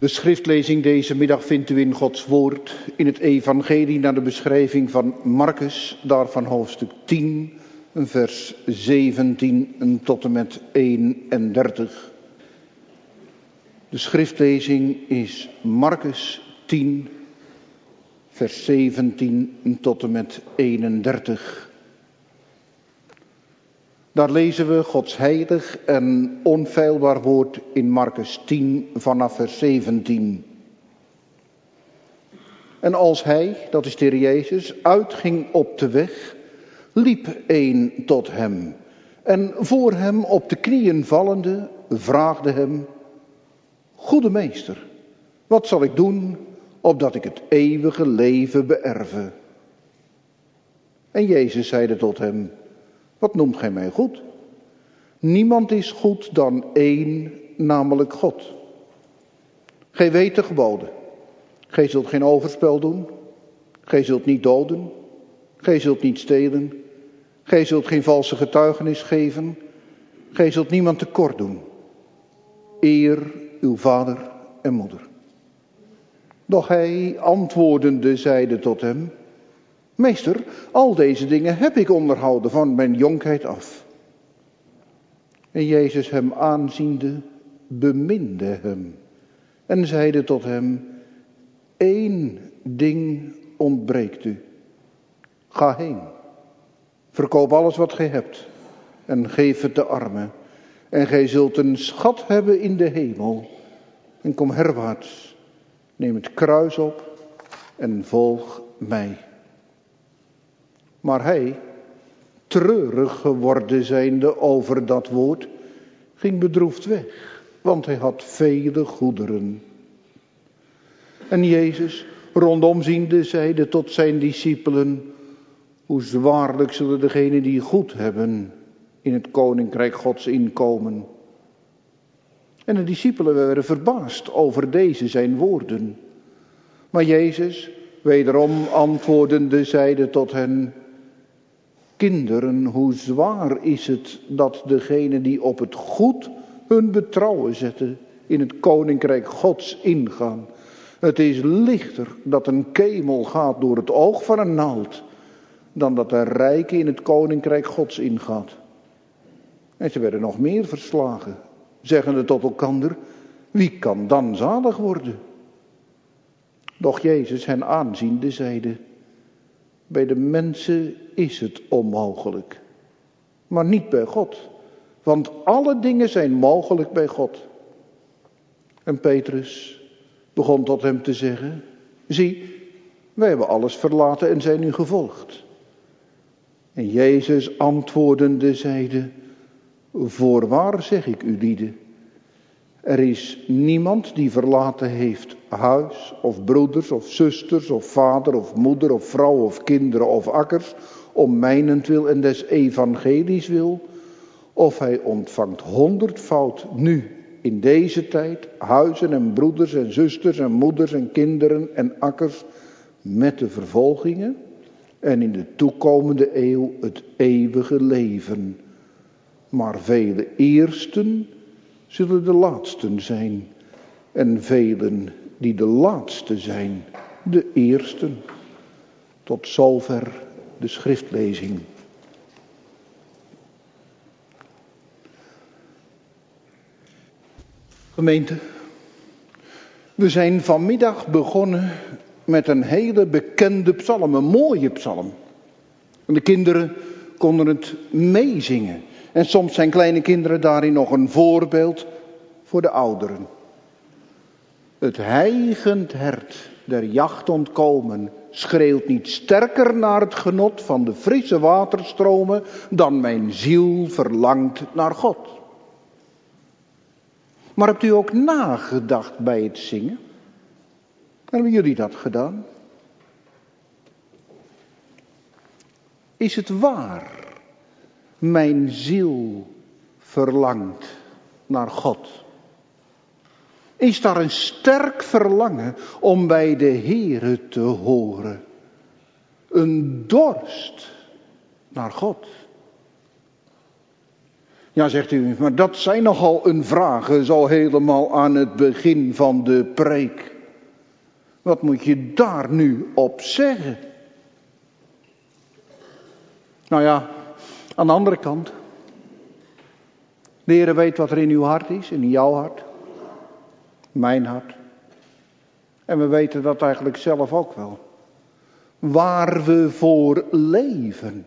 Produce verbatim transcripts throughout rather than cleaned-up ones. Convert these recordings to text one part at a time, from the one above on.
De schriftlezing deze middag vindt u in Gods woord in het evangelie naar de beschrijving van Marcus, daarvan hoofdstuk tien, vers zeventien tot en met eenendertig. De schriftlezing is Marcus tien, vers zeventien tot en met eenendertig. Daar lezen we Gods heilig en onfeilbaar woord in Marcus tien vanaf vers zeventien. En als hij, dat is de Heer Jezus, uitging op de weg, liep een tot hem. En voor hem op de knieën vallende, vraagde hem: Goede meester, wat zal ik doen, opdat ik het eeuwige leven beërve? En Jezus zeide tot hem: Wat noemt gij mij goed? Niemand is goed dan één, namelijk God. Gij weet de geboden. Gij zult geen overspel doen. Gij zult niet doden. Gij zult niet stelen. Gij zult geen valse getuigenis geven. Gij zult niemand tekort doen. Eer uw vader en moeder. Doch hij antwoordende zeide tot hem: Meester, al deze dingen heb ik onderhouden van mijn jonkheid af. En Jezus hem aanziende, beminde hem en zeide tot hem: Eén ding ontbreekt u. Ga heen, verkoop alles wat gij hebt en geef het de armen. En gij zult een schat hebben in de hemel. En kom herwaarts, neem het kruis op en volg mij. Maar hij, treurig geworden zijnde over dat woord, ging bedroefd weg, want hij had vele goederen. En Jezus, rondom ziende, zeide tot zijn discipelen: Hoe zwaarlijk zullen degenen die goed hebben in het koninkrijk Gods inkomen. En de discipelen werden verbaasd over deze zijn woorden. Maar Jezus, wederom antwoordende, zeide tot hen: Kinderen, hoe zwaar is het dat degenen die op het goed hun betrouwen zetten in het koninkrijk Gods ingaan. Het is lichter dat een kemel gaat door het oog van een naald, dan dat de rijke in het koninkrijk Gods ingaat. En ze werden nog meer verslagen, zeggende tot elkander: Wie kan dan zalig worden? Doch Jezus hen aanziende zeide: Bij de mensen is het onmogelijk, maar niet bij God. Want alle dingen zijn mogelijk bij God. En Petrus begon tot hem te zeggen: Zie, wij hebben alles verlaten en zijn u gevolgd. En Jezus antwoordende zeide: Voorwaar zeg ik u lieden, er is niemand die verlaten heeft huis of broeders of zusters of vader of moeder of vrouw of kinderen of akkers om mijnentwil en des evangelies wil, of hij ontvangt honderdvoud nu in deze tijd huizen en broeders en zusters en moeders en kinderen en akkers met de vervolgingen en in de toekomende eeuw het eeuwige leven. Maar vele eersten zullen de laatsten zijn en velen die de laatste zijn, de eersten. Tot zover de schriftlezing. Gemeente, we zijn vanmiddag begonnen met een hele bekende psalm, een mooie psalm. En de kinderen konden het meezingen. En soms zijn kleine kinderen daarin nog een voorbeeld voor de ouderen. Het hijgend hert der jacht ontkomen schreeuwt niet sterker naar het genot van de frisse waterstromen dan mijn ziel verlangt naar God. Maar hebt u ook nagedacht bij het zingen? Hebben jullie dat gedaan? Is het waar? Mijn ziel verlangt naar God. Is daar een sterk verlangen om bij de Heere te horen? Een dorst naar God. Ja, zegt u, maar dat zijn nogal een vragen zo helemaal aan het begin van de preek. Wat moet je daar nu op zeggen? Nou ja, aan de andere kant. De Heer weet wat er in uw hart is, in jouw hart. Mijn hart. En we weten dat eigenlijk zelf ook wel. Waar we voor leven.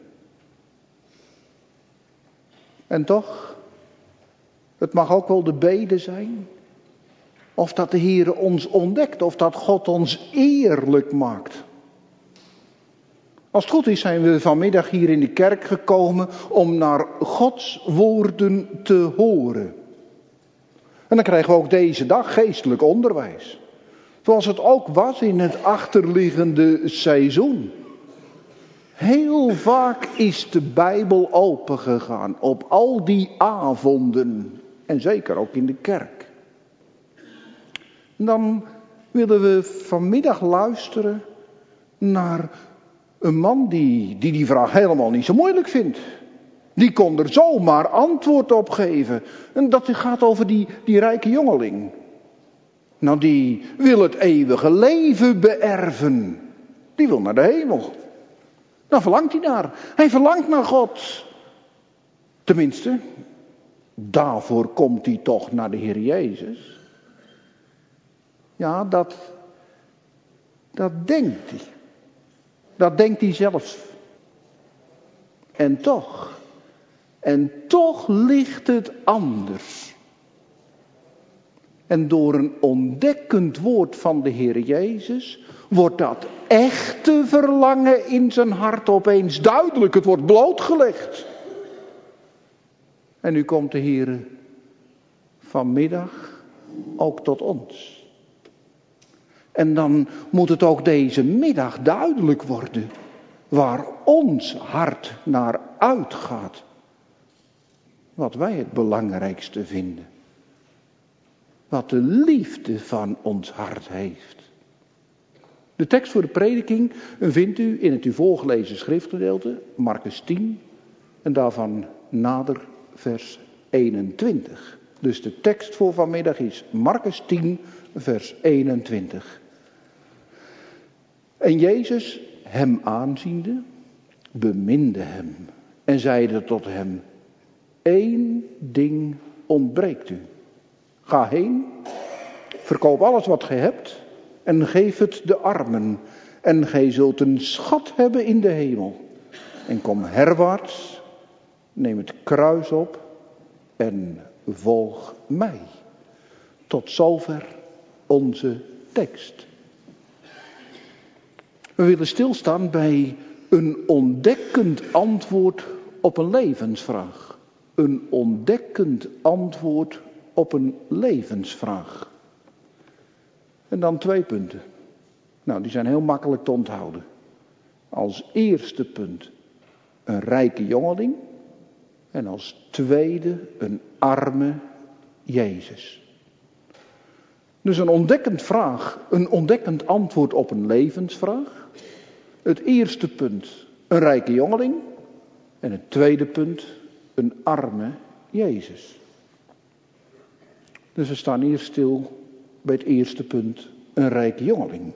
En toch, het mag ook wel de bede zijn. Of dat de Heer ons ontdekt, of dat God ons eerlijk maakt. Als het goed is zijn we vanmiddag hier in de kerk gekomen om naar Gods woorden te horen. En dan krijgen we ook deze dag geestelijk onderwijs. Zoals het ook was in het achterliggende seizoen. Heel vaak is de Bijbel opengegaan op al die avonden. En zeker ook in de kerk. Dan willen we vanmiddag luisteren naar een man die, die die vraag helemaal niet zo moeilijk vindt. Die kon er zomaar antwoord op geven. En dat gaat over die, die rijke jongeling. Nou, die wil het eeuwige leven beërven. Die wil naar de hemel. Dan verlangt hij naar. Hij verlangt naar God. Tenminste, daarvoor komt hij toch naar de Heer Jezus. Ja, dat, dat denkt hij. Dat denkt hij zelf. En toch, en toch ligt het anders. En door een ontdekkend woord van de Heer Jezus wordt dat echte verlangen in zijn hart opeens duidelijk. Het wordt blootgelegd. En nu komt de Heer vanmiddag ook tot ons. En dan moet het ook deze middag duidelijk worden waar ons hart naar uitgaat. Wat wij het belangrijkste vinden. Wat de liefde van ons hart heeft. De tekst voor de prediking vindt u in het u voorgelezen schriftgedeelte, Markus tien, en daarvan nader vers eenentwintig. Dus de tekst voor vanmiddag is Markus tien, vers eenentwintig. En Jezus, hem aanziende, beminde hem en zeide tot hem: Eén ding ontbreekt u. Ga heen, verkoop alles wat gij hebt en geef het de armen. En gij zult een schat hebben in de hemel. En kom herwaarts, neem het kruis op en volg mij. Tot zover onze tekst. We willen stilstaan bij een ontdekkend antwoord op een levensvraag. Een ontdekkend antwoord op een levensvraag. En dan twee punten. Nou, die zijn heel makkelijk te onthouden. Als eerste punt een rijke jongeling. En als tweede een arme Jezus. Dus een ontdekkend vraag, een ontdekkend antwoord op een levensvraag. Het eerste punt een rijke jongeling. En het tweede punt een arme Jezus. Dus we staan hier stil bij het eerste punt, een rijke jongeling.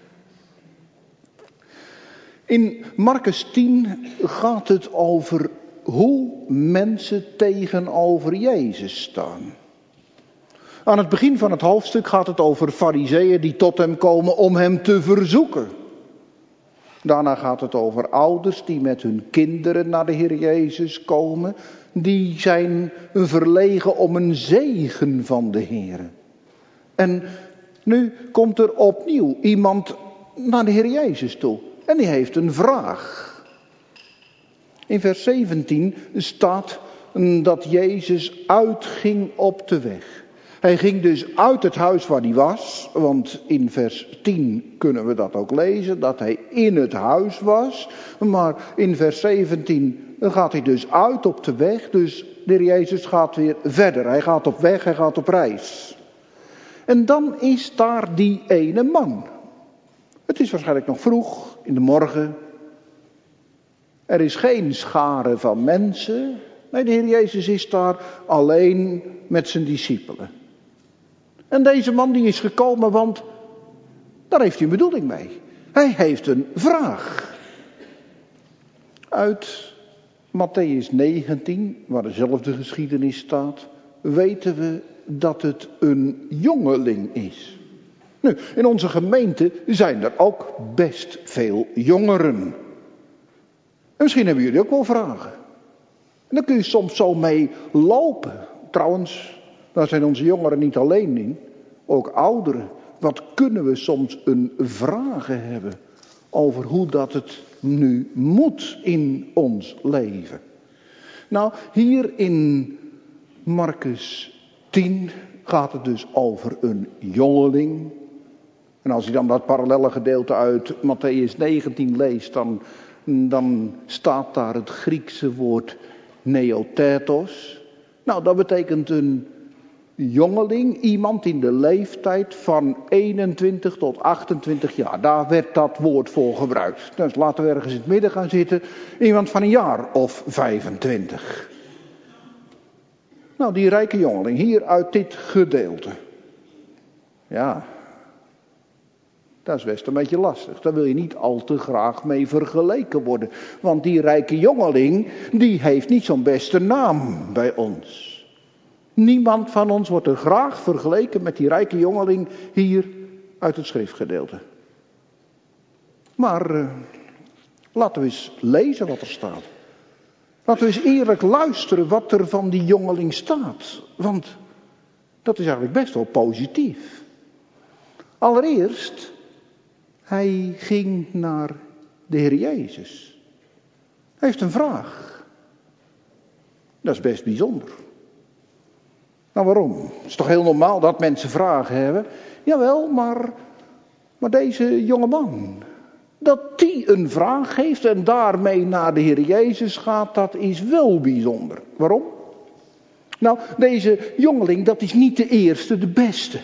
In Markus tien gaat het over hoe mensen tegenover Jezus staan. Aan het begin van het hoofdstuk gaat het over farizeeën die tot hem komen om hem te verzoeken. Daarna gaat het over ouders die met hun kinderen naar de Heer Jezus komen. Die zijn verlegen om een zegen van de Heer. En nu komt er opnieuw iemand naar de Heer Jezus toe. En die heeft een vraag. In vers zeventien staat dat Jezus uitging op de weg. Hij ging dus uit het huis waar hij was. Want in vers tien kunnen we dat ook lezen. Dat hij in het huis was. Maar in vers zeventien gaat hij dus uit op de weg. Dus de Heer Jezus gaat weer verder. Hij gaat op weg, hij gaat op reis. En dan is daar die ene man. Het is waarschijnlijk nog vroeg in de morgen. Er is geen schare van mensen. Nee, de Heer Jezus is daar alleen met zijn discipelen. En deze man die is gekomen, want daar heeft hij een bedoeling mee. Hij heeft een vraag. Uit Mattheüs negentien, waar dezelfde geschiedenis staat, weten we dat het een jongeling is. Nu, in onze gemeente zijn er ook best veel jongeren. En misschien hebben jullie ook wel vragen. En daar kun je soms zo mee lopen. Trouwens, daar zijn onze jongeren niet alleen in, ook ouderen. Wat kunnen we soms een vragen hebben over hoe dat het nu moet in ons leven. Nou, hier in Marcus tien gaat het dus over een jongeling. En als je dan dat parallelle gedeelte uit Mattheüs negentien leest, dan, dan staat daar het Griekse woord neothetos. Nou, dat betekent een jongeling, iemand in de leeftijd van eenentwintig tot achtentwintig jaar. Daar werd dat woord voor gebruikt. Dus laten we ergens in het midden gaan zitten. Iemand van een jaar of vijfentwintig. Nou, die rijke jongeling, hier uit dit gedeelte. Ja, dat is best een beetje lastig. Daar wil je niet al te graag mee vergeleken worden. Want die rijke jongeling, die heeft niet zo'n beste naam bij ons. Niemand van ons wordt er graag vergeleken met die rijke jongeling hier uit het schriftgedeelte. Maar uh, laten we eens lezen wat er staat. Laten we eens eerlijk luisteren wat er van die jongeling staat. Want dat is eigenlijk best wel positief. Allereerst, hij ging naar de Heer Jezus. Hij heeft een vraag. Dat is best bijzonder. Nou, waarom? Het is toch heel normaal dat mensen vragen hebben? Jawel, maar, maar deze jongeman, dat die een vraag heeft en daarmee naar de Heer Jezus gaat, dat is wel bijzonder. Waarom? Nou, deze jongeling, dat is niet de eerste, de beste.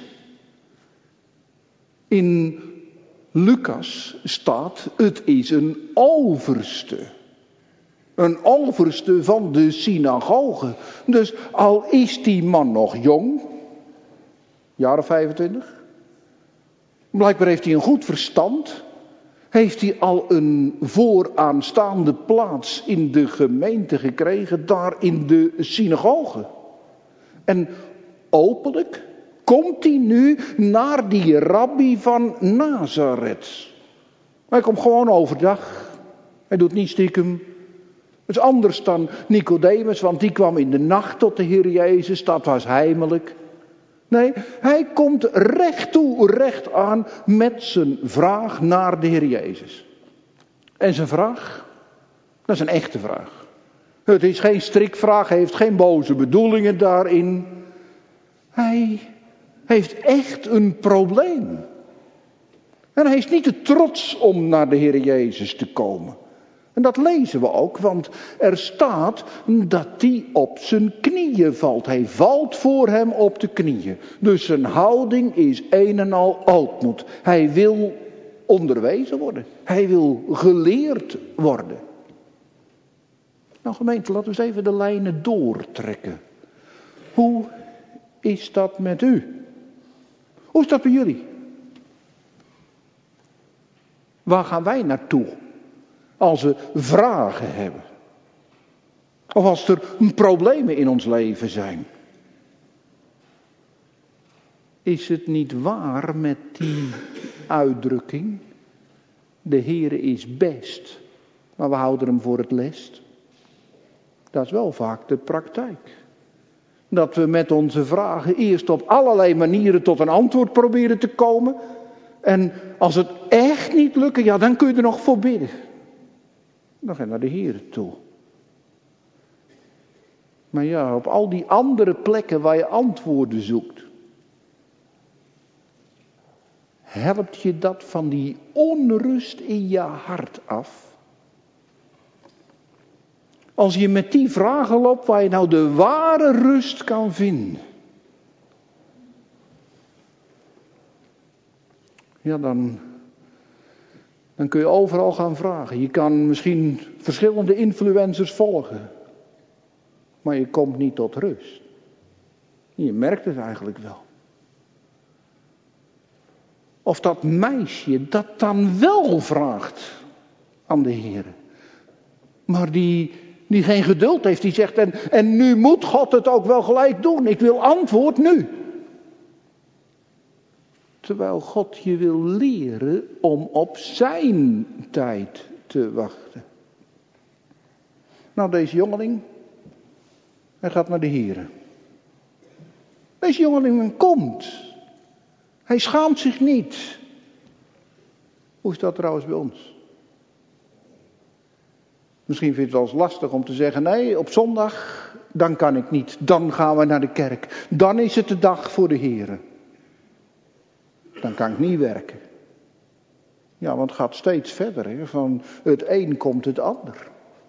In Lucas staat, het is een overste. Een overste van de synagoge. Dus al is die man nog jong, jaren vijfentwintig. Blijkbaar heeft hij een goed verstand. Heeft hij al een vooraanstaande plaats in de gemeente gekregen, daar in de synagoge. En openlijk komt hij nu naar die rabbi van Nazareth. Hij komt gewoon overdag. Hij doet niet stiekem. Het is anders dan Nicodemus, want die kwam in de nacht tot de Heer Jezus. Dat was heimelijk. Nee, hij komt recht toe, recht aan met zijn vraag naar de Heer Jezus. En zijn vraag, dat is een echte vraag. Het is geen strikvraag, hij heeft geen boze bedoelingen daarin. Hij heeft echt een probleem. En hij is niet te trots om naar de Heer Jezus te komen. En dat lezen we ook, want er staat dat hij op zijn knieën valt. Hij valt voor hem op de knieën. Dus zijn houding is een en al ootmoed. Hij wil onderwezen worden. Hij wil geleerd worden. Nou gemeente, laten we eens even de lijnen doortrekken. Hoe is dat met u? Hoe is dat bij jullie? Waar gaan wij naartoe? Als we vragen hebben. Of als er problemen in ons leven zijn. Is het niet waar met die uitdrukking? De Heere is best, maar we houden hem voor het lest. Dat is wel vaak de praktijk. Dat we met onze vragen eerst op allerlei manieren tot een antwoord proberen te komen. En als het echt niet lukt, ja, dan kun je er nog voor bidden. Dan ga je naar de Heer toe. Maar ja, op al die andere plekken waar je antwoorden zoekt. Helpt je dat van die onrust in je hart af? Als je met die vragen loopt waar je nou de ware rust kan vinden. Ja, dan... Dan kun je overal gaan vragen. Je kan misschien verschillende influencers volgen. maar je komt niet tot rust. Je merkt het eigenlijk wel. Of dat meisje dat dan wel vraagt aan de Heer. Maar die, die geen geduld heeft, die zegt, en, en nu moet God het ook wel gelijk doen. Ik wil antwoord nu. Terwijl God je wil leren om op zijn tijd te wachten. Nou, deze jongeling, hij gaat naar de Heer. Deze jongeling komt. Hij schaamt zich niet. Hoe is dat trouwens bij ons? Misschien vindt het wel eens lastig om te zeggen, nee, op zondag, dan kan ik niet. Dan gaan we naar de kerk. Dan is het de dag voor de Heer. Dan kan ik niet werken. Ja, want het gaat steeds verder. Hè? Van het een komt het ander.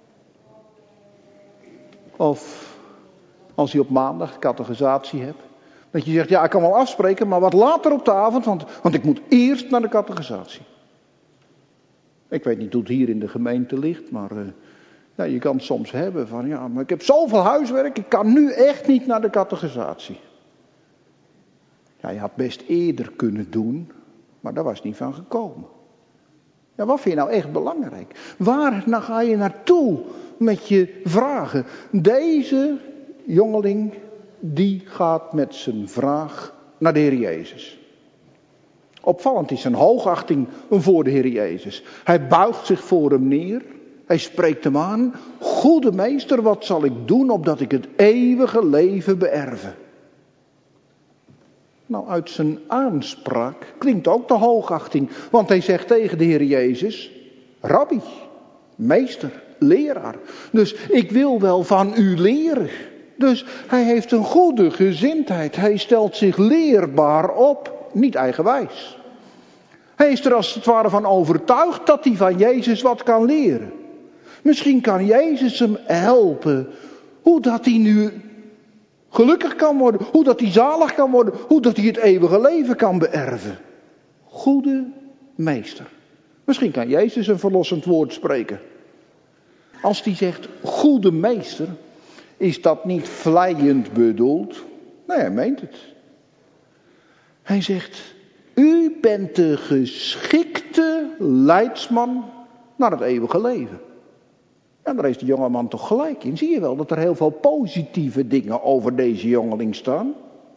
Of als je op maandag catechisatie hebt. Dat je zegt, ja, ik kan wel afspreken, maar wat later op de avond. Want, want ik moet eerst naar de catechisatie. Ik weet niet hoe het hier in de gemeente ligt, maar uh, ja, je kan het soms hebben van, ja, maar ik heb zoveel huiswerk, ik kan nu echt niet naar de catechisatie. Ja, je had best eerder kunnen doen, maar daar was niet van gekomen. Ja, wat vind je nou echt belangrijk? Waar nou ga je naartoe met je vragen? Deze jongeling, die gaat met zijn vraag naar de Heer Jezus. Opvallend is zijn hoogachting voor de Heer Jezus. Hij buigt zich voor hem neer. Hij spreekt hem aan. Goede meester, wat zal ik doen opdat ik het eeuwige leven beërven? Nou, uit zijn aanspraak klinkt ook de hoogachting. Want hij zegt tegen de Heer Jezus, Rabbi, meester, leraar. Dus ik wil wel van u leren. Dus hij heeft een goede gezindheid. Hij stelt zich leerbaar op, niet eigenwijs. Hij is er als het ware van overtuigd dat hij van Jezus wat kan leren. Misschien kan Jezus hem helpen. Hoe dat hij nu gelukkig kan worden. Hoe dat hij zalig kan worden. Hoe dat hij het eeuwige leven kan beërven. Goede meester. Misschien kan Jezus een verlossend woord spreken. Als hij zegt goede meester, is dat niet vleiend bedoeld. Nee, hij meent het. Hij zegt, u bent de geschikte leidsman naar het eeuwige leven. En daar is de jongeman toch gelijk in. Zie je wel dat er heel veel positieve dingen over deze jongeling staan.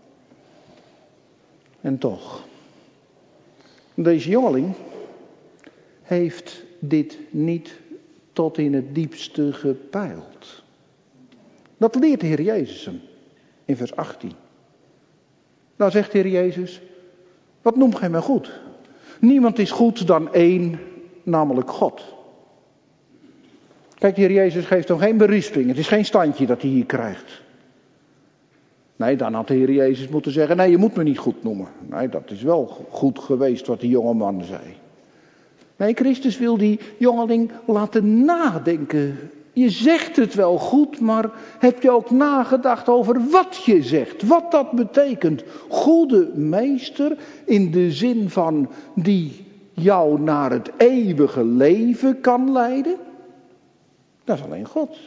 En toch, deze jongeling heeft dit niet tot in het diepste gepeild. Dat leert de Heer Jezus hem in vers achttien. Nou zegt de Heer Jezus, wat noemt gij mij goed? Niemand is goed dan één, namelijk God. Kijk, de Heer Jezus geeft hem geen berisping. Het is geen standje dat hij hier krijgt. Nee, dan had de Heer Jezus moeten zeggen, nee, je moet me niet goed noemen. Nee, dat is wel goed geweest wat die jonge man zei. Nee, Christus wil die jongeling laten nadenken. Je zegt het wel goed, maar heb je ook nagedacht over wat je zegt? Wat dat betekent? Goede meester in de zin van die jou naar het eeuwige leven kan leiden? Dat is alleen God.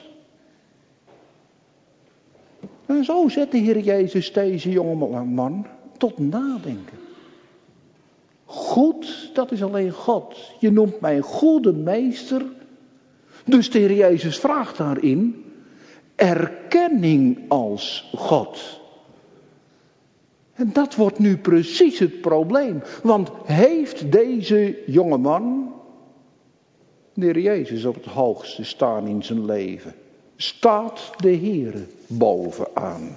En zo zet de Heer Jezus deze jonge man tot nadenken. Goed, dat is alleen God. Je noemt mij een goede meester. Dus de Heer Jezus vraagt daarin erkenning als God. En dat wordt nu precies het probleem. Want heeft deze jonge man de Heer Jezus op het hoogste staan in zijn leven? Staat de Heer bovenaan?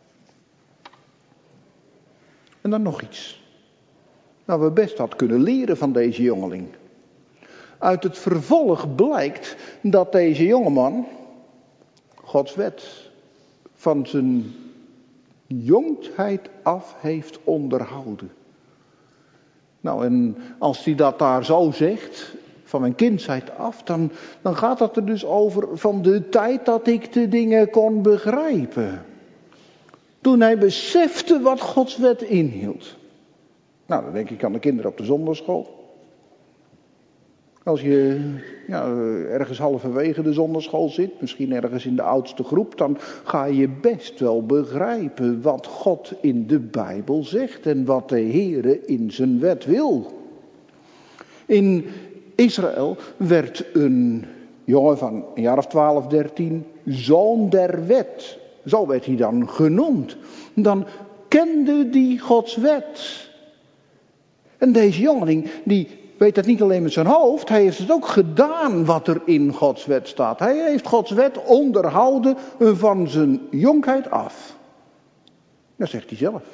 En dan nog iets. Nou, we best had kunnen leren van deze jongeling. Uit het vervolg blijkt dat deze jongeman Gods wet van zijn jongheid af heeft onderhouden. Nou, en als hij dat daar zo zegt, van mijn kindsheid af, dan, dan gaat dat er dus over van de tijd dat ik de dingen kon begrijpen. Toen hij besefte wat Gods wet inhield. Nou, dan denk ik aan de kinderen op de zondagschool. Als je ja, ergens halverwege de zonderschool zit, misschien ergens in de oudste groep, dan ga je best wel begrijpen wat God in de Bijbel zegt en wat de Heere in zijn wet wil. In Israël werd een jongen van een jaar of twaalf, dertien, zoon der wet. Zo werd hij dan genoemd. Dan kende die Gods wet. En deze jongeling, die weet het niet alleen met zijn hoofd, hij heeft het ook gedaan wat er in Gods wet staat. Hij heeft Gods wet onderhouden van zijn jonkheid af. Dat zegt hij zelf.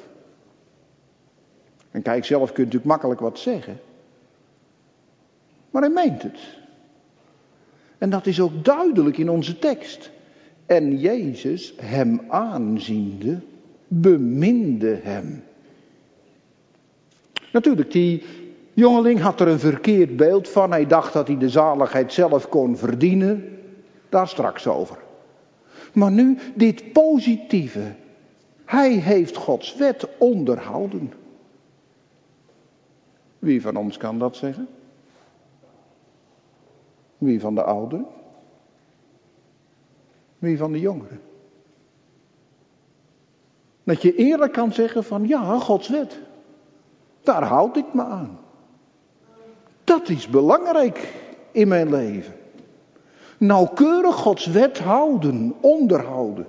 En kijk, zelf kun je natuurlijk makkelijk wat zeggen. Maar hij meent het. En dat is ook duidelijk in onze tekst. En Jezus, hem aanziende, beminde hem. Natuurlijk, die jongeling had er een verkeerd beeld van. Hij dacht dat hij de zaligheid zelf kon verdienen. Daar straks over. Maar nu dit positieve. Hij heeft Gods wet onderhouden. Wie van ons kan dat zeggen? Wie van de ouderen? Wie van de jongeren? Dat je eerlijk kan zeggen van ja, Gods wet. Daar houd ik me aan. Dat is belangrijk in mijn leven. Nauwkeurig Gods wet houden, onderhouden.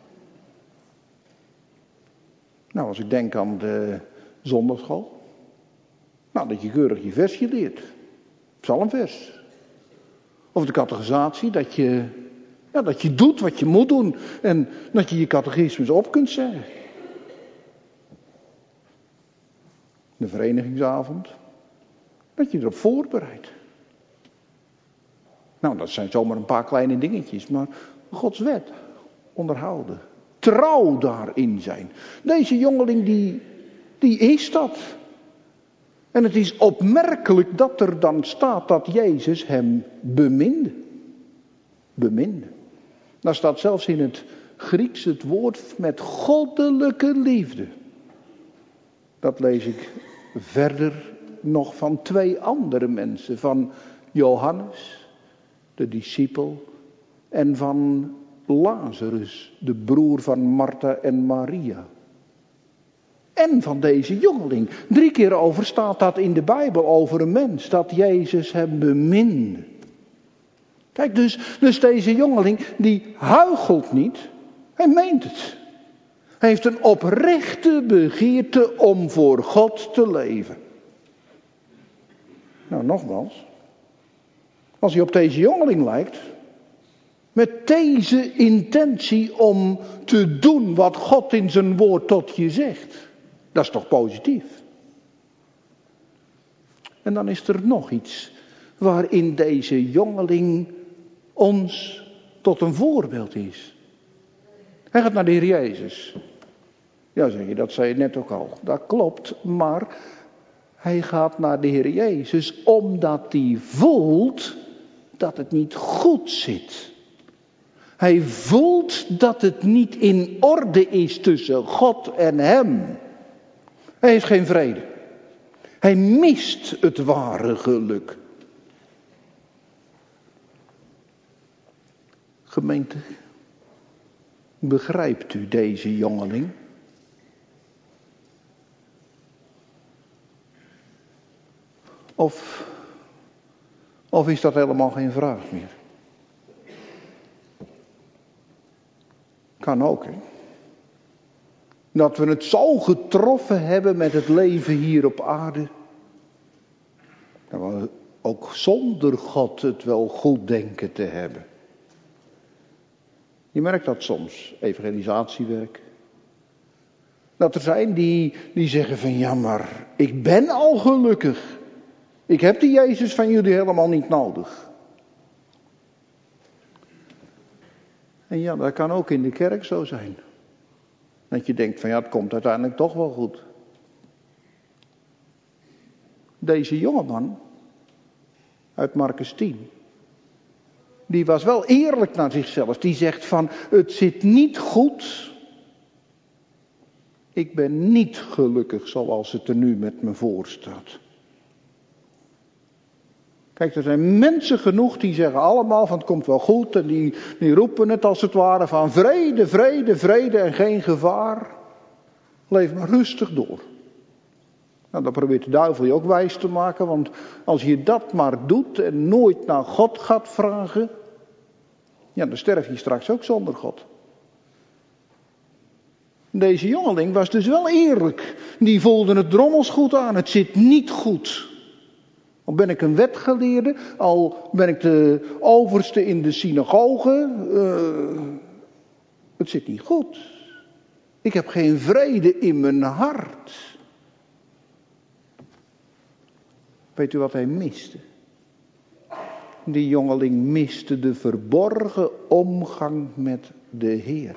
Nou, als ik denk aan de zondagschool. Nou, dat je keurig je versje leert. Psalmvers. Of de catechisatie, dat je, ja, dat je doet wat je moet doen. En dat je je catechismus op kunt zeggen. De verenigingsavond. Dat je erop voorbereidt. Nou, dat zijn zomaar een paar kleine dingetjes. Maar Gods wet onderhouden. Trouw daarin zijn. Deze jongeling die, die is dat. En het is opmerkelijk dat er dan staat dat Jezus hem beminde. Beminde. Daar staat zelfs in het Grieks het woord met goddelijke liefde. Dat lees ik verder nog van twee andere mensen. Van Johannes, de discipel. En van Lazarus, de broer van Martha en Maria. En van deze jongeling. Drie keer over staat dat in de Bijbel over een mens. Dat Jezus hem beminde. Kijk, dus, dus deze jongeling die huichelt niet. Hij meent het. Hij heeft een oprechte begeerte om voor God te leven. Nou, nogmaals. Als hij op deze jongeling lijkt. Met deze intentie om te doen wat God in zijn woord tot je zegt. Dat is toch positief? En dan is er nog iets waarin deze jongeling ons tot een voorbeeld is. Hij gaat naar de Heer Jezus. Ja, zeg je, dat zei je net ook al. Dat klopt, maar hij gaat naar de Heer Jezus omdat hij voelt dat het niet goed zit. Hij voelt dat het niet in orde is tussen God en hem. Hij heeft geen vrede. Hij mist het ware geluk. Gemeente, begrijpt u deze jongeling? Of, of is dat helemaal geen vraag meer? Kan ook, hè? Dat we het zo getroffen hebben met het leven hier op aarde. Dat we ook zonder God het wel goed denken te hebben. Je merkt dat soms, evangelisatiewerk. Dat er zijn die, die zeggen van ja, maar ik ben al gelukkig. Ik heb die Jezus van jullie helemaal niet nodig. En ja, dat kan ook in de kerk zo zijn. Dat je denkt van ja, het komt uiteindelijk toch wel goed. Deze jongeman uit Markus tien. Die was wel eerlijk naar zichzelf. Die zegt van het zit niet goed. Ik ben niet gelukkig zoals het er nu met me voor staat. Kijk, er zijn mensen genoeg die zeggen allemaal van het komt wel goed. En die, die roepen het als het ware van vrede, vrede, vrede en geen gevaar. Leef maar rustig door. Nou, dan probeert de duivel je ook wijs te maken. Want als je dat maar doet en nooit naar God gaat vragen. Ja, dan sterf je straks ook zonder God. Deze jongeling was dus wel eerlijk. Die voelde het drommels goed aan. Het zit niet goed. Al ben ik een wetgeleerde, al ben ik de overste in de synagoge. Uh, het zit niet goed. Ik heb geen vrede in mijn hart. Weet u wat hij miste? Die jongeling miste de verborgen omgang met de Heer.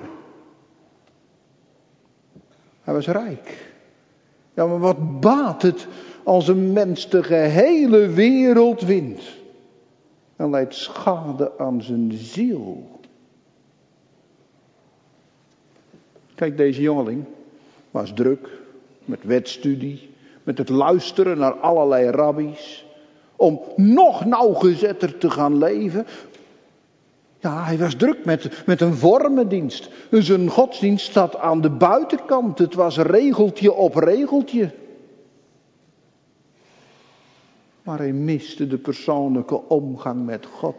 Hij was rijk. Ja, maar wat baat het als een mens de gehele wereld wint en leidt schade aan zijn ziel. Kijk, deze jongeling was druk met wetstudie, met het luisteren naar allerlei rabbies, om nog nauwgezetter te gaan leven. Ja, hij was druk met, met een vormendienst. Dus een godsdienst staat aan de buitenkant. Het was regeltje op regeltje. Maar hij miste de persoonlijke omgang met God.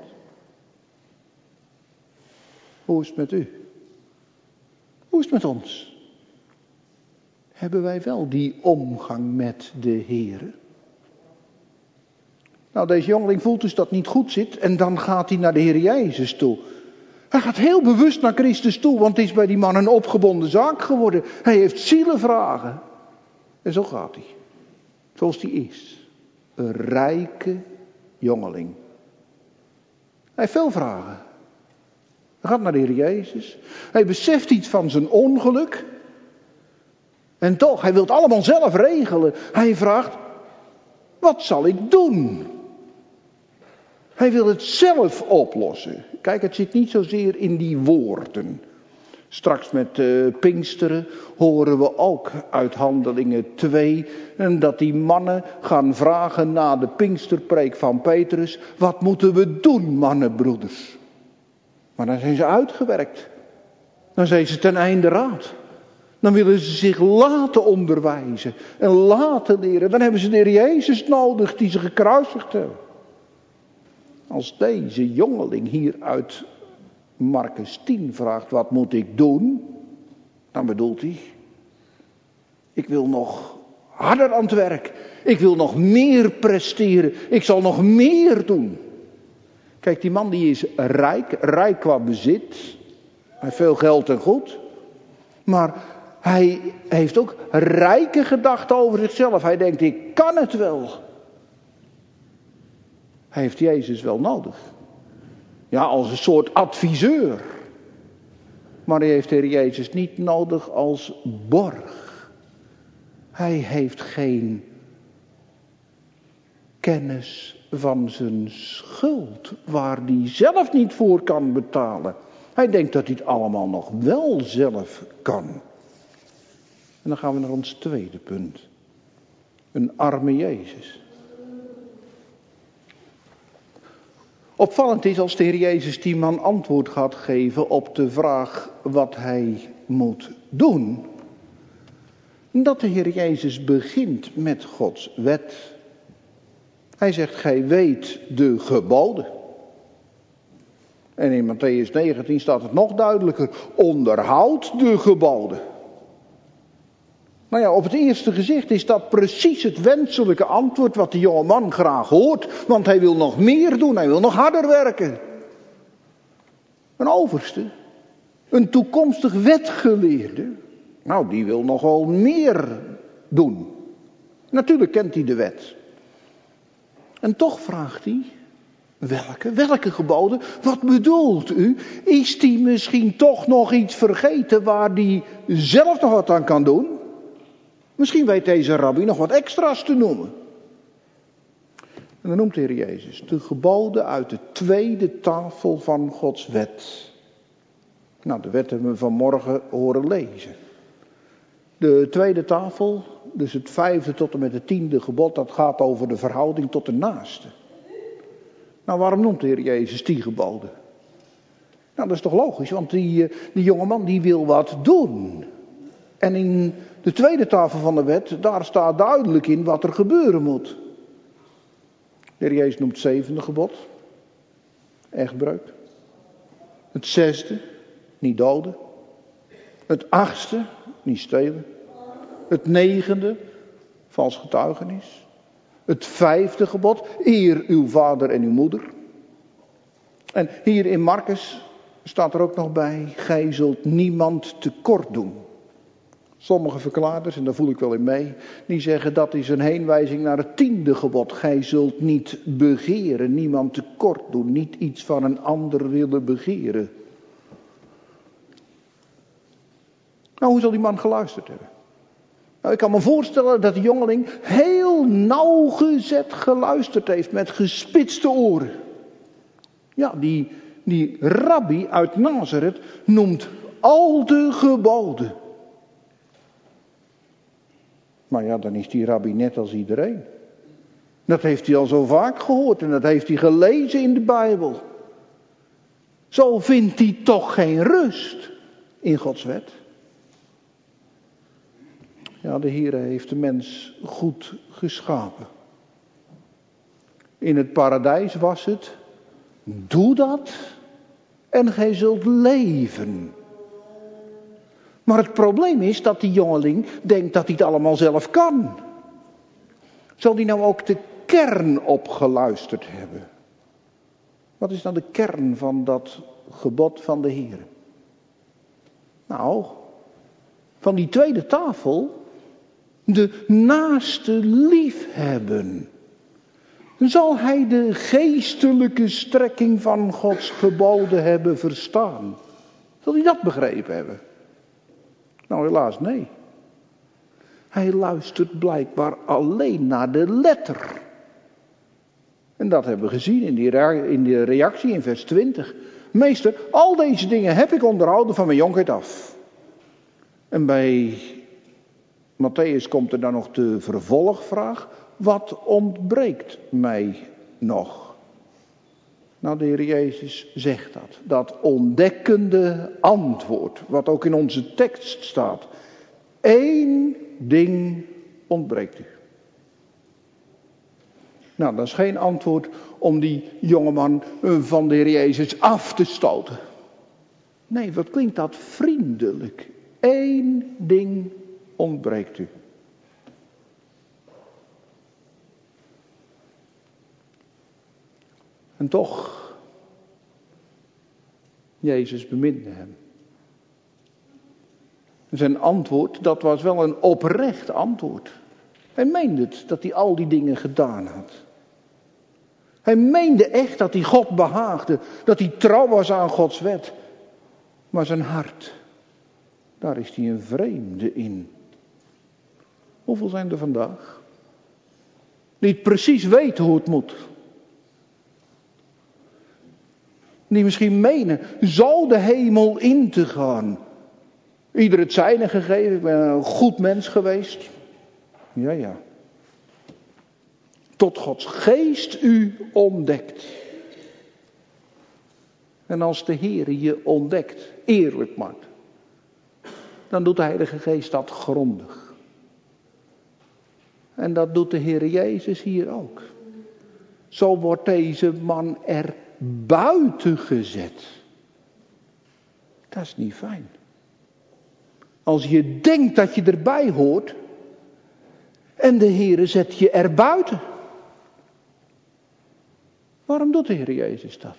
Hoe is het met u? Hoe is het met ons? Hebben wij wel die omgang met de Heere? Nou, deze jongeling voelt dus dat het niet goed zit en dan gaat hij naar de Heer Jezus toe. Hij gaat heel bewust naar Christus toe, want het is bij die man een opgebonden zaak geworden. Hij heeft zielenvragen. En zo gaat hij. Zoals hij is. Een rijke jongeling. Hij heeft veel vragen. Hij gaat naar de Heer Jezus. Hij beseft iets van zijn ongeluk. En toch, hij wil het allemaal zelf regelen. Hij vraagt, wat zal ik doen? Hij wil het zelf oplossen. Kijk, het zit niet zozeer in die woorden. Straks met uh, Pinksteren horen we ook uit Handelingen twee... En dat die mannen gaan vragen na de Pinksterpreek van Petrus... Wat moeten we doen, mannenbroeders? Maar dan zijn ze uitgewerkt. Dan zijn ze ten einde raad. Dan willen ze zich laten onderwijzen en laten leren. Dan hebben ze de Heer Jezus nodig die ze gekruisigd hebben. Als deze jongeling hier uit Markus tien vraagt, wat moet ik doen? Dan bedoelt hij, ik wil nog harder aan het werk. Ik wil nog meer presteren. Ik zal nog meer doen. Kijk, die man die is rijk, rijk qua bezit. Hij heeft veel geld en goed. Maar hij heeft ook rijke gedachten over zichzelf. Hij denkt, ik kan het wel. Hij heeft Jezus wel nodig. Ja, als een soort adviseur. Maar hij heeft de Heer Jezus niet nodig als borg. Hij heeft geen kennis van zijn schuld, waar hij zelf niet voor kan betalen. Hij denkt dat hij het allemaal nog wel zelf kan. En dan gaan we naar ons tweede punt. Een arme Jezus. Opvallend is als de Heer Jezus die man antwoord gaat geven op de vraag wat hij moet doen. Dat de Heer Jezus begint met Gods wet. Hij zegt, gij weet de geboden. En in Mattheüs negentien staat het nog duidelijker. Onderhoud de geboden. Nou ja, op het eerste gezicht is dat precies het wenselijke antwoord wat de jonge man graag hoort. Want hij wil nog meer doen, hij wil nog harder werken. Een overste, een toekomstig wetgeleerde, nou die wil nogal meer doen. Natuurlijk kent hij de wet. En toch vraagt hij, welke, welke geboden? Wat bedoelt u? Is hij misschien toch nog iets vergeten waar hij zelf nog wat aan kan doen? Misschien weet deze rabbi nog wat extra's te noemen. En dan noemt de Heer Jezus de geboden uit de tweede tafel van Gods wet. Nou, de wet hebben we vanmorgen horen lezen. De tweede tafel, dus het vijfde tot en met het tiende gebod, dat gaat over de verhouding tot de naaste. Nou, waarom noemt de Heer Jezus tien geboden? Nou, dat is toch logisch, want die, die jongeman die wil wat doen. En in de tweede tafel van de wet, daar staat duidelijk in wat er gebeuren moet. De Heer Jezus noemt het zevende gebod, echtbreuk. Het zesde, niet doden. Het achtste, niet stelen. Het negende, vals getuigenis. Het vijfde gebod, eer uw vader en uw moeder. En hier in Marcus staat er ook nog bij, gij zult niemand tekort doen. Sommige verklaarders, en daar voel ik wel in mee, die zeggen dat is een heenwijzing naar het tiende gebod. Gij zult niet begeren, niemand tekort doen, niet iets van een ander willen begeren. Nou, hoe zal die man geluisterd hebben? Nou, ik kan me voorstellen dat de jongeling heel nauwgezet geluisterd heeft met gespitste oren. Ja, die, die rabbi uit Nazareth noemt al de geboden. Maar ja, dan is die rabbi net als iedereen. Dat heeft hij al zo vaak gehoord en dat heeft hij gelezen in de Bijbel. Zo vindt hij toch geen rust in Gods wet. Ja, de Heer heeft de mens goed geschapen. In het paradijs was het, doe dat en gij zult leven. Maar het probleem is dat die jongeling denkt dat hij het allemaal zelf kan. Zal hij nou ook de kern opgeluisterd hebben? Wat is nou de kern van dat gebod van de Heer? Nou, van die tweede tafel, de naaste liefhebben. Zal hij de geestelijke strekking van Gods geboden hebben verstaan? Zal hij dat begrepen hebben? Nou, helaas nee. Hij luistert blijkbaar alleen naar de letter. En dat hebben we gezien in, die rea- in de reactie in vers twintig. Meester, al deze dingen heb ik onderhouden van mijn jonkheid af. En bij Matthäus komt er dan nog de vervolgvraag. Wat ontbreekt mij nog? Nou, de Heer Jezus zegt dat. Dat ontdekkende antwoord, wat ook in onze tekst staat. Eén ding ontbreekt u. Nou, dat is geen antwoord om die jongeman van de Heer Jezus af te stoten. Nee, wat klinkt dat vriendelijk. Eén ding ontbreekt u. En toch, Jezus beminde hem. Zijn antwoord, dat was wel een oprecht antwoord. Hij meende het, dat hij al die dingen gedaan had. Hij meende echt dat hij God behaagde, dat hij trouw was aan Gods wet. Maar zijn hart, daar is hij een vreemde in. Hoeveel zijn er vandaag? Die precies weten hoe het moet. Die misschien menen zo de hemel in te gaan. Ieder het zijne gegeven, ik ben een goed mens geweest. Ja, ja. Tot Gods geest u ontdekt. En als de Heer je ontdekt, eerlijk maakt, dan doet de Heilige Geest dat grondig. En dat doet de Heer Jezus hier ook. Zo wordt deze man er buiten gezet. Dat is niet fijn. Als je denkt dat je erbij hoort en de Heer zet je er buiten. Waarom doet de Heer Jezus dat?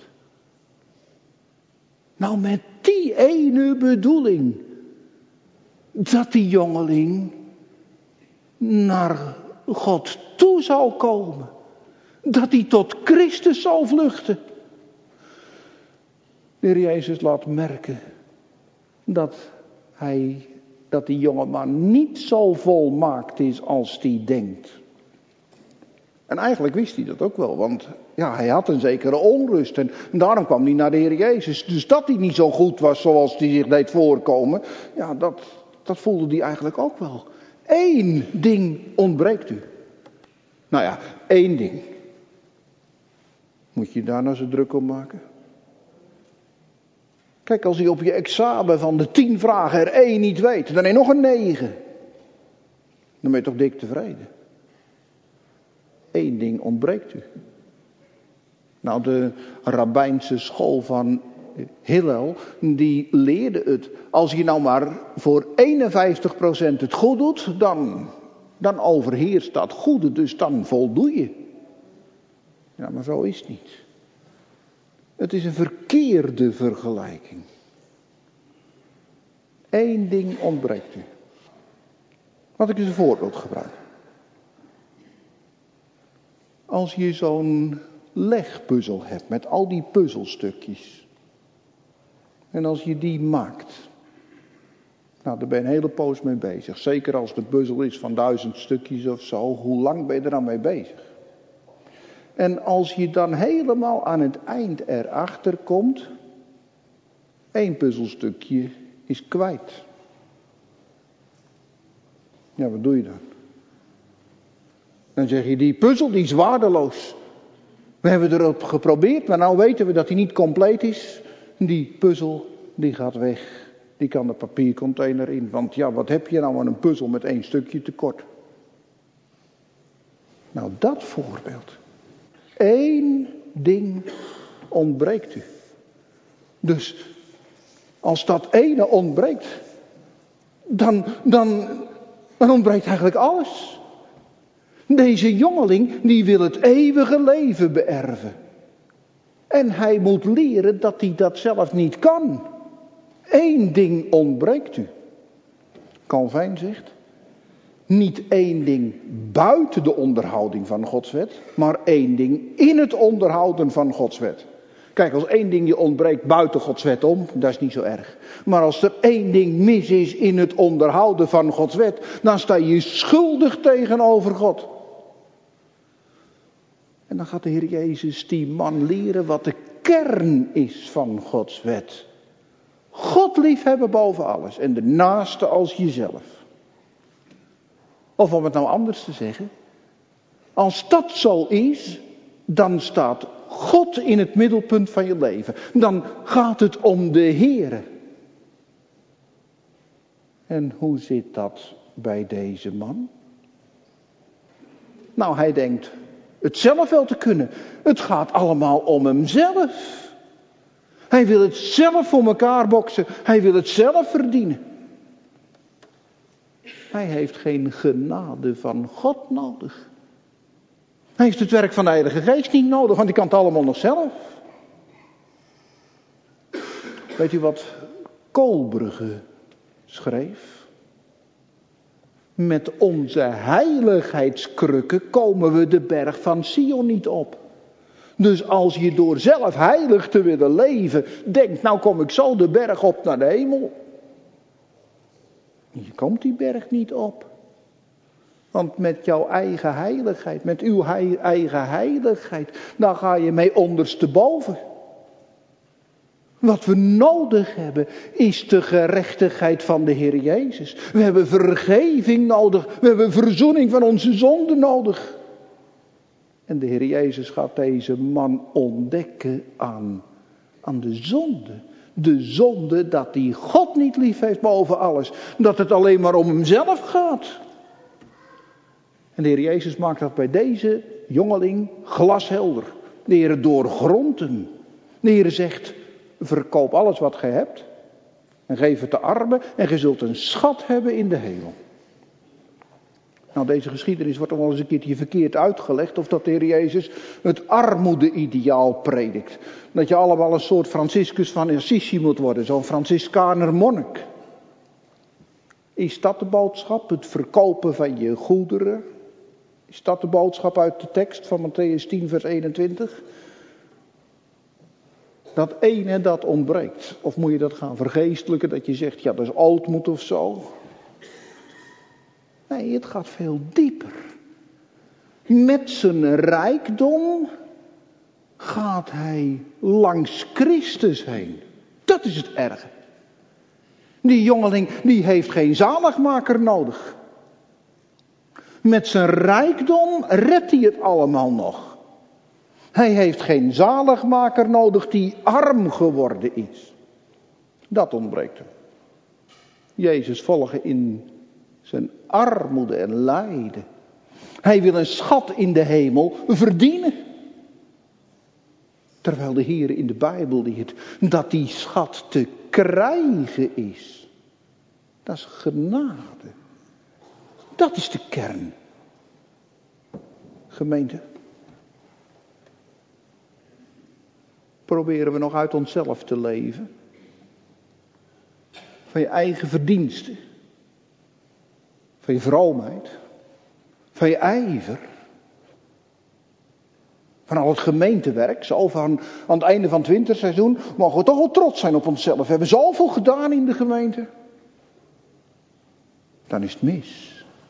Nou, met die ene bedoeling. Dat die jongeling naar God toe zou komen. Dat hij tot Christus zal vluchten. De Heer Jezus laat merken dat hij, dat die jongeman niet zo volmaakt is als hij denkt. En eigenlijk wist hij dat ook wel, want ja, hij had een zekere onrust. En daarom kwam hij naar de Heer Jezus. Dus dat hij niet zo goed was zoals hij zich deed voorkomen, ja, dat, dat voelde hij eigenlijk ook wel. Eén ding ontbreekt u. Nou ja, één ding. Moet je daar nou zo druk om maken? Kijk, als je op je examen van de tien vragen er één niet weet, dan heb je nog een negen. Dan ben je toch dik tevreden. Eén ding ontbreekt u. Nou, de rabbijnse school van Hillel, die leerde het. Als je nou maar voor eenenvijftig procent het goed doet, dan, dan overheerst dat goede, dus dan voldoe je. Ja, maar zo is het niet. Het is een verkeerde vergelijking. Eén ding ontbreekt u. Laat ik eens een voorbeeld gebruiken. Als je zo'n legpuzzel hebt met al die puzzelstukjes. En als je die maakt. Nou, daar ben je een hele poos mee bezig. Zeker als de puzzel is van duizend stukjes of zo. Hoe lang ben je er dan mee bezig? En als je dan helemaal aan het eind erachter komt. Één puzzelstukje is kwijt. Ja, wat doe je dan? Dan zeg je, die puzzel die is waardeloos. We hebben erop geprobeerd, maar nou weten we dat die niet compleet is. Die puzzel, die gaat weg. Die kan de papiercontainer in. Want ja, wat heb je nou aan een puzzel met één stukje tekort? Nou, dat voorbeeld. Eén ding ontbreekt u. Dus, als dat ene ontbreekt, dan, dan, dan ontbreekt eigenlijk alles. Deze jongeling, die wil het eeuwige leven beërven. En hij moet leren dat hij dat zelf niet kan. Eén ding ontbreekt u. Calvijn zegt, niet één ding buiten de onderhouding van Gods wet, maar één ding in het onderhouden van Gods wet. Kijk, als één ding je ontbreekt buiten Gods wet om, dat is niet zo erg. Maar als er één ding mis is in het onderhouden van Gods wet, dan sta je schuldig tegenover God. En dan gaat de Heer Jezus die man leren wat de kern is van Gods wet. God liefhebben boven alles en de naaste als jezelf. Of om het nou anders te zeggen. Als dat zo is, dan staat God in het middelpunt van je leven. Dan gaat het om de Heere. En hoe zit dat bij deze man? Nou, hij denkt het zelf wel te kunnen. Het gaat allemaal om hemzelf. Hij wil het zelf voor elkaar boksen. Hij wil het zelf verdienen. Hij heeft geen genade van God nodig. Hij heeft het werk van de Heilige Geest niet nodig, want hij kan het allemaal nog zelf. Weet u wat Koolbrugge schreef? Met onze heiligheidskrukken komen we de berg van Sion niet op. Dus als je door zelf heilig te willen leven denkt, nou kom ik zo de berg op naar de hemel. Je komt die berg niet op. Want met jouw eigen heiligheid, met uw hei- eigen heiligheid, dan ga je mee ondersteboven. Wat we nodig hebben is de gerechtigheid van de Heer Jezus. We hebben vergeving nodig. We hebben verzoening van onze zonden nodig. En de Heer Jezus gaat deze man ontdekken aan, aan de zonde. De zonde dat hij God niet lief heeft boven alles. Dat het alleen maar om hemzelf gaat. En de Heer Jezus maakt dat bij deze jongeling glashelder. De Heer doorgrondt hem. De Heer zegt, verkoop alles wat gij hebt. En geef het de armen. En gij zult een schat hebben in de hemel. Nou, deze geschiedenis wordt nog wel eens een keertje verkeerd uitgelegd. Of dat de Heer Jezus het armoede-ideaal predikt. Dat je allemaal een soort Franciscus van Assisi moet worden. Zo'n Franciscaner monnik. Is dat de boodschap? Het verkopen van je goederen? Is dat de boodschap uit de tekst van Mattheüs tien vers eenentwintig? Dat ene dat ontbreekt. Of moet je dat gaan vergeestelijken? Dat je zegt, ja dat is ootmoed of zo. Nee, het gaat veel dieper. Met zijn rijkdom gaat hij langs Christus heen. Dat is het erge. Die jongeling die heeft geen zaligmaker nodig. Met zijn rijkdom redt hij het allemaal nog. Hij heeft geen zaligmaker nodig die arm geworden is. Dat ontbreekt hem. Jezus volgen in zijn armoede en lijden. Hij wil een schat in de hemel verdienen. Terwijl de Heer in de Bijbel leert dat die schat te krijgen is. Dat is genade. Dat is de kern. Gemeente. Proberen we nog uit onszelf te leven. Van je eigen verdiensten. Van je vroomheid. Van je ijver. Van al het gemeentewerk. Zo van aan het einde van het winterseizoen mogen we toch wel trots zijn op onszelf. We hebben zoveel gedaan in de gemeente. Dan is het mis.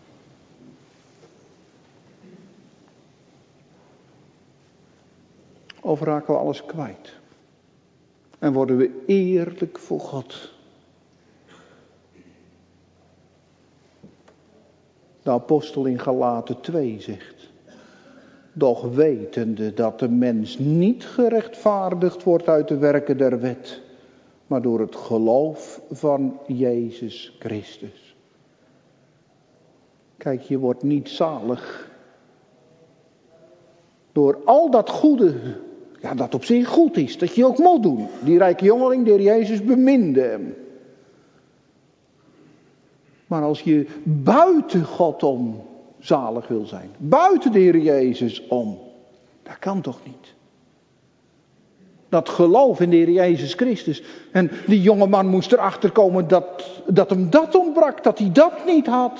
Of raken we alles kwijt. En worden we eerlijk voor God. De apostel in Galaten twee zegt. Doch wetende dat de mens niet gerechtvaardigd wordt uit de werken der wet. Maar door het geloof van Jezus Christus. Kijk, je wordt niet zalig. Door al dat goede, ja, dat op zich goed is, dat je ook moet doen. Die rijke jongeling, de Heer Jezus, beminde hem. Maar als je buiten God om zalig wil zijn, buiten de Heer Jezus om, dat kan toch niet. Dat geloof in de Heer Jezus Christus. En die jonge man moest erachter komen dat, dat hem dat ontbrak, dat hij dat niet had.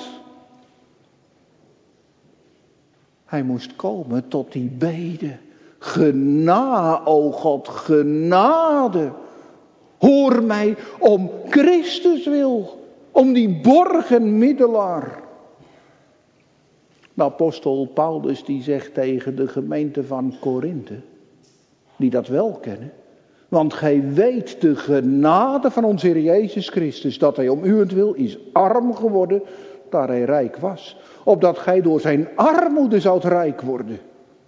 Hij moest komen tot die bede. Genade, o God, genade. Hoor mij om Christus wil. Om die borgen middelaar. De apostel Paulus die zegt tegen de gemeente van Korinthe. Die dat wel kennen. Want gij weet de genade van onze Heer Jezus Christus. Dat hij om uwentwil is arm geworden. Daar hij rijk was. Opdat gij door zijn armoede zoudt rijk worden.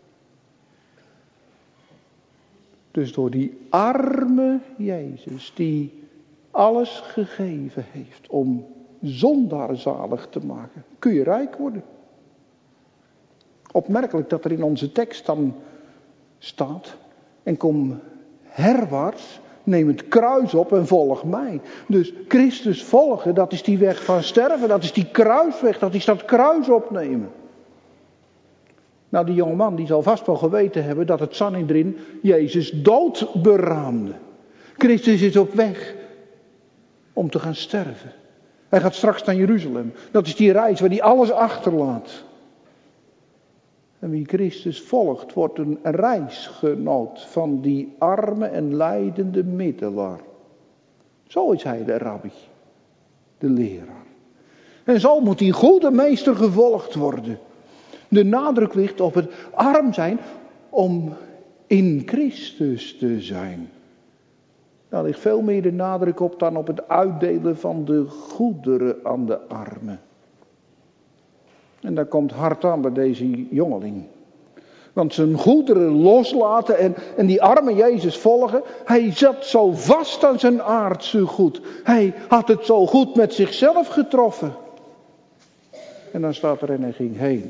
Dus door die arme Jezus die alles gegeven heeft om zondaar zalig te maken, kun je rijk worden. Opmerkelijk dat er in onze tekst dan staat, en kom herwaarts, neem het kruis op en volg mij. Dus Christus volgen, dat is die weg van sterven, dat is die kruisweg, dat is dat kruis opnemen. Nou, die jongeman die zal vast wel geweten hebben dat het Sanhedrin Jezus dood beraamde. Christus is op weg om te gaan sterven. Hij gaat straks naar Jeruzalem. Dat is die reis waar hij alles achterlaat. En wie Christus volgt, wordt een reisgenoot van die arme en lijdende middelaar. Zo is hij de rabbi, de leraar. En zo moet die goede meester gevolgd worden. De nadruk ligt op het arm zijn om in Christus te zijn. Daar ligt veel meer de nadruk op dan op het uitdelen van de goederen aan de armen. En daar komt hard aan bij deze jongeling. Want zijn goederen loslaten en, en die arme Jezus volgen. Hij zat zo vast aan zijn aardse goed. Hij had het zo goed met zichzelf getroffen. En dan staat er en hij ging heen.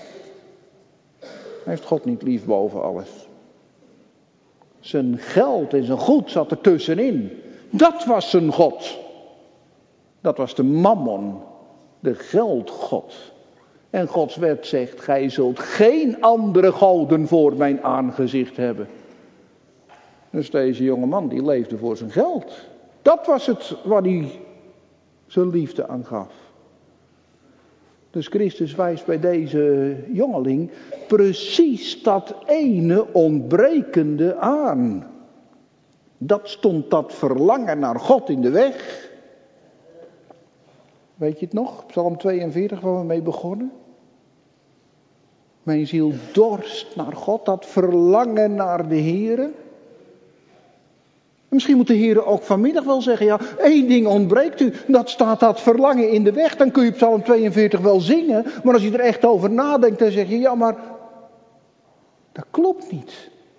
Hij heeft God niet lief boven alles. Zijn geld en zijn goed zat er tussenin. Dat was zijn God. Dat was de mammon, de geldgod. En Gods wet zegt, gij zult geen andere goden voor mijn aangezicht hebben. Dus deze jonge man die leefde voor zijn geld. Dat was het waar hij zijn liefde aan gaf. Dus Christus wijst bij deze jongeling precies dat ene ontbrekende aan. Dat stond dat verlangen naar God in de weg. Weet je het nog? Psalm tweeënveertig waar we mee begonnen. Mijn ziel dorst naar God, dat verlangen naar de Here. Misschien moet de Heer ook vanmiddag wel zeggen, ja, één ding ontbreekt u, dat staat dat verlangen in de weg. Dan kun je Psalm tweeënveertig wel zingen, maar als je er echt over nadenkt, dan zeg je, ja, maar dat klopt niet.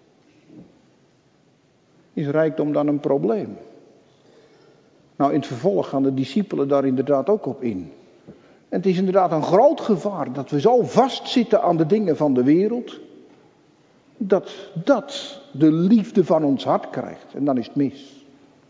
Is rijkdom dan een probleem? Nou, in het vervolg gaan de discipelen daar inderdaad ook op in. En het is inderdaad een groot gevaar dat we zo vastzitten aan de dingen van de wereld, dat dat de liefde van ons hart krijgt. En dan is het mis.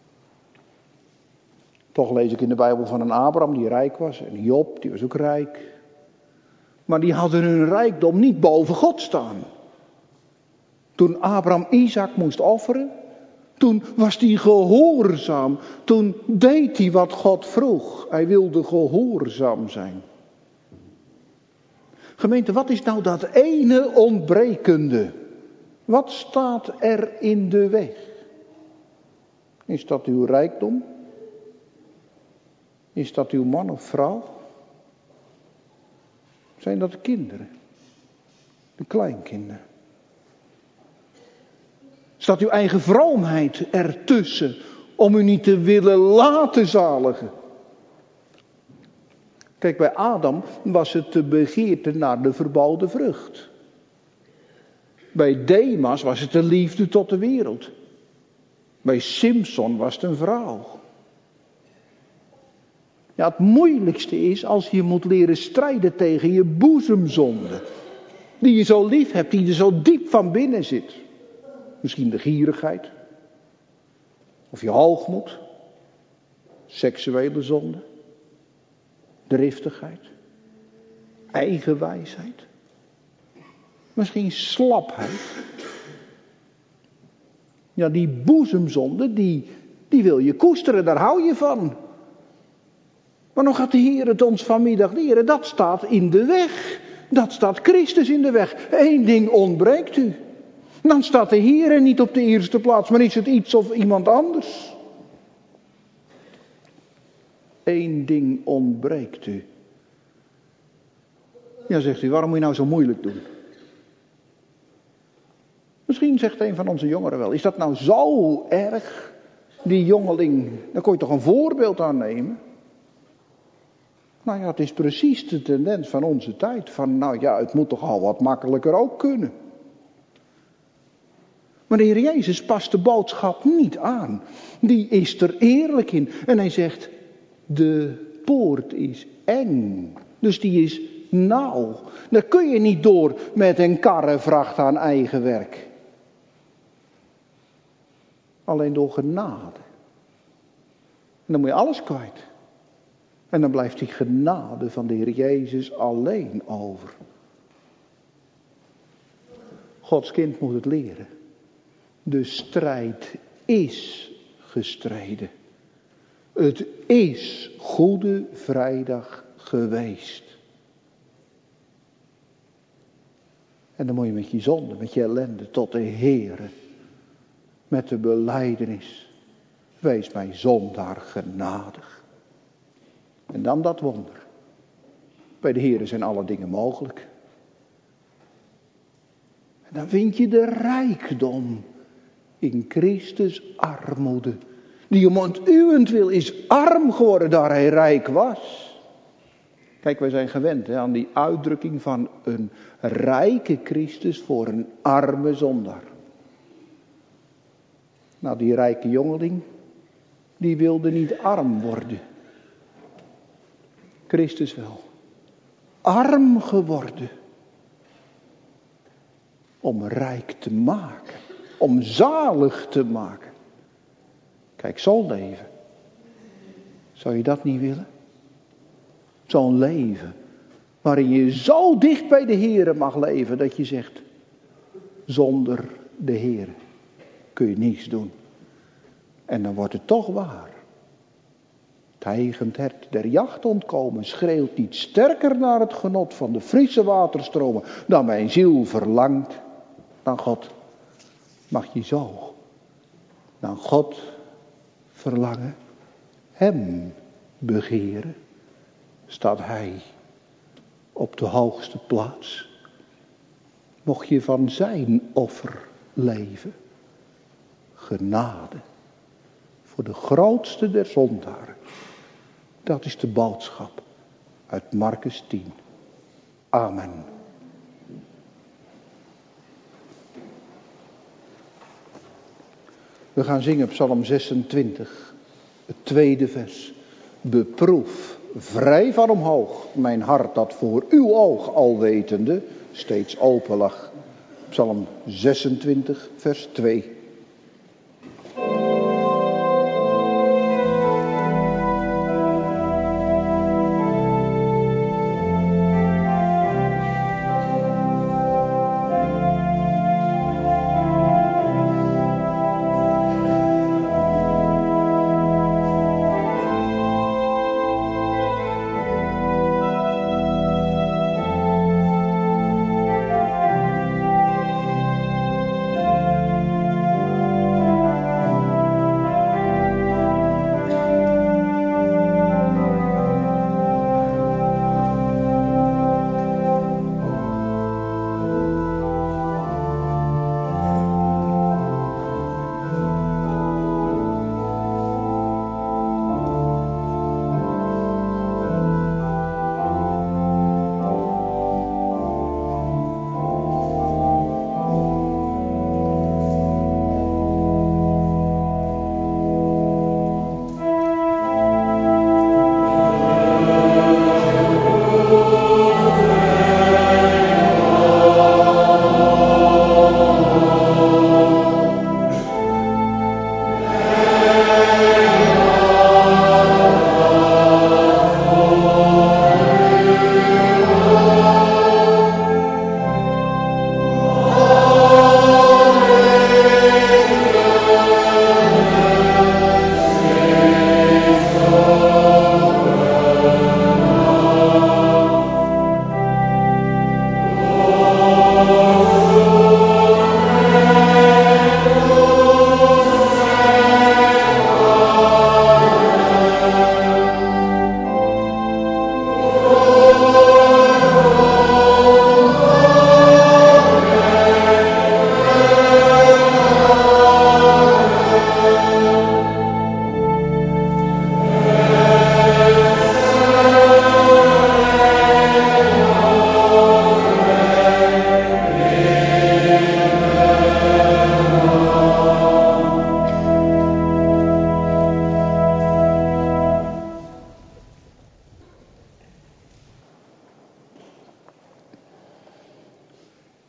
Toch lees ik in de Bijbel van een Abraham die rijk was. En Job, die was ook rijk. Maar die hadden hun rijkdom niet boven God staan. Toen Abraham Isaac moest offeren, toen was hij gehoorzaam. Toen deed hij wat God vroeg. Hij wilde gehoorzaam zijn. Gemeente, wat is nou dat ene ontbrekende? Wat staat er in de weg? Is dat uw rijkdom? Is dat uw man of vrouw? Zijn dat de kinderen? De kleinkinderen? Staat uw eigen vroomheid ertussen om u niet te willen laten zaligen? Kijk, bij Adam was het de begeerte naar de verboden vrucht. Bij Demas was het de liefde tot de wereld. Bij Simson was het een vrouw. Ja, het moeilijkste is als je moet leren strijden tegen je boezemzonde. Die je zo lief hebt, die er zo diep van binnen zit. Misschien de gierigheid. Of je hoogmoed. Seksuele zonde. Driftigheid. Eigenwijsheid. Misschien slapheid. Ja, die boezemzonde, die, die wil je koesteren, daar hou je van. Maar dan gaat de Heer het ons vanmiddag leren, dat staat in de weg. Dat staat Christus in de weg. Eén ding ontbreekt u. Dan staat de Heer niet op de eerste plaats, maar is het iets of iemand anders. Eén ding ontbreekt u. Ja, zegt u, waarom moet je nou zo moeilijk doen? Misschien zegt een van onze jongeren wel, is dat nou zo erg? Die jongeling, daar kon je toch een voorbeeld aan nemen? Nou ja, het is precies de tendens van onze tijd. Van nou ja, het moet toch al wat makkelijker ook kunnen. Maar de Heer Jezus past de boodschap niet aan. Die is er eerlijk in. En hij zegt, de poort is eng. Dus die is nauw. Daar kun je niet door met een karrevracht aan eigen werk. Alleen door genade. En dan moet je alles kwijt. En dan blijft die genade van de Heer Jezus alleen over. Gods kind moet het leren. De strijd is gestreden. Het is Goede Vrijdag geweest. En dan moet je met je zonde, met je ellende tot de Heere. Met de belijdenis. Wees mij zondaar genadig. En dan dat wonder. Bij de Heere zijn alle dingen mogelijk. En dan vind je de rijkdom in Christus armoede. Die om uwentwil is arm geworden daar hij rijk was. Kijk, wij zijn gewend hè, aan die uitdrukking van een rijke Christus voor een arme zondaar. Nou, die rijke jongeling, die wilde niet arm worden. Christus wel. Arm geworden. Om rijk te maken. Om zalig te maken. Kijk, zo'n leven. Zou je dat niet willen? Zo'n leven. Waarin je zo dicht bij de Heere mag leven. Dat je zegt. Zonder de Heere kun je niets doen. En dan wordt het toch waar. Het hijgend hert der jacht ontkomen schreeuwt niet sterker naar het genot van de frisse waterstromen dan mijn ziel verlangt naar God. Mag je zo naar God verlangen, hem begeren, staat hij op de hoogste plaats. Mocht je van zijn offer leven, genade voor de grootste der zondaren. Dat is de boodschap uit Markus tien. Amen. We gaan zingen Psalm zesentwintig, het tweede vers. Beproef vrij van omhoog mijn hart dat voor uw oog alwetende steeds open lag. Psalm zesentwintig, vers twee. Oh